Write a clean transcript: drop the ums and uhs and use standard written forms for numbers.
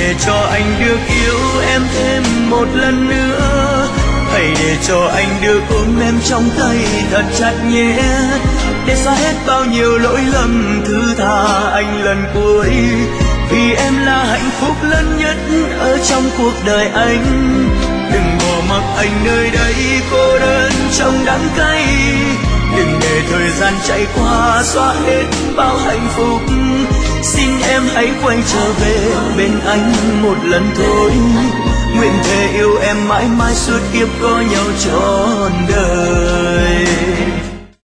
để cho anh được yêu em thêm một lần nữa. Hãy để cho anh được ôm em trong tay thật chặt nhé, để xóa hết bao nhiêu lỗi lầm, thứ tha anh lần cuối. Vì em là hạnh phúc lớn nhất ở trong cuộc đời anh. Đừng bỏ mặc anh nơi đây cô đơn trong đắng cay. Đừng để thời gian chạy qua xóa hết bao hạnh phúc. Xin em hãy quay trở về bên anh một lần thôi. Nguyện thề yêu em mãi mãi suốt kiếp có nhau trọn đời.